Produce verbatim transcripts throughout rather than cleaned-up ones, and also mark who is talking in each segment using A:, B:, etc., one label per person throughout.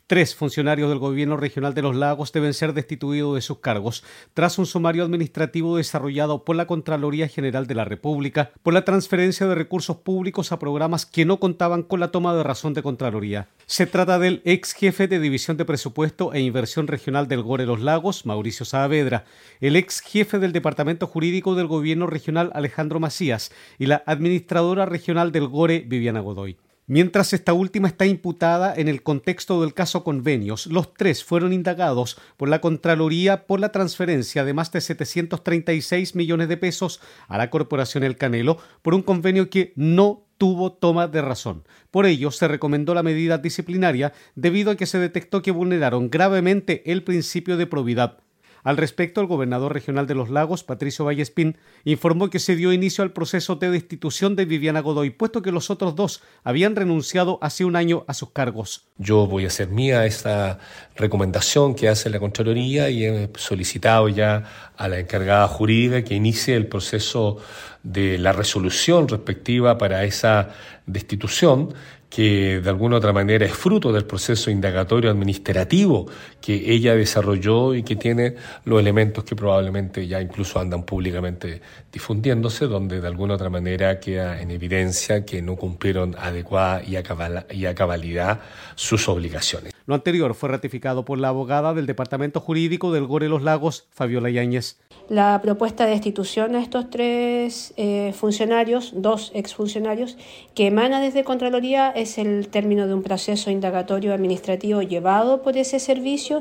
A: Tres funcionarios del Gobierno Regional de los Lagos deben ser destituidos de sus cargos tras un sumario administrativo desarrollado por la Contraloría General de la República por la transferencia de recursos públicos a programas que no contaban con la toma de razón de Contraloría. Se trata del ex jefe de División de Presupuesto e Inversión Regional del Gore Los Lagos, Mauricio Saavedra, el ex jefe del Departamento Jurídico del Gobierno Regional, Alejandro Macías, y la administradora regional del Gore, Viviana Godoy. Mientras esta última está imputada en el contexto del caso Convenios, los tres fueron indagados por la Contraloría por la transferencia de más de setecientos treinta y seis millones de pesos a la Corporación El Canelo por un convenio que no tuvo toma de razón. Por ello, se recomendó la medida disciplinaria debido a que se detectó que vulneraron gravemente el principio de probidad. Al respecto, el gobernador regional de Los Lagos, Patricio Vallespín, informó que se dio inicio al proceso de destitución de Viviana Godoy, puesto que los otros dos habían renunciado hace un año a sus cargos.
B: Yo voy a hacer mía esta recomendación que hace la Contraloría y he solicitado ya a la encargada jurídica que inicie el proceso de la resolución respectiva para esa destitución, que de alguna u otra manera es fruto del proceso indagatorio administrativo que ella desarrolló y que tiene los elementos que probablemente ya incluso andan públicamente difundiéndose, donde de alguna u otra manera queda en evidencia que no cumplieron adecuada y a, cabal, y a cabalidad sus obligaciones.
A: Lo anterior fue ratificado por la abogada del Departamento Jurídico del Gore Los Lagos, Fabiola Yáñez.
C: La propuesta de destitución a estos tres eh, funcionarios, dos exfuncionarios, que emana desde Contraloría es el término de un proceso indagatorio administrativo llevado por ese servicio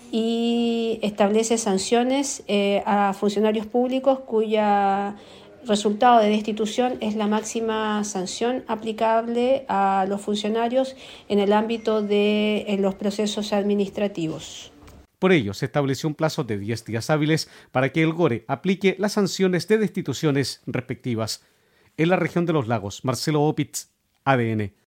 C: y establece sanciones eh, a funcionarios públicos cuya resultado de destitución es la máxima sanción aplicable a los funcionarios en el ámbito de en los procesos administrativos.
A: Por ello, se estableció un plazo de diez días hábiles para que el Gore aplique las sanciones de destituciones respectivas. En la región de Los Lagos, Marcelo Opitz, A D N.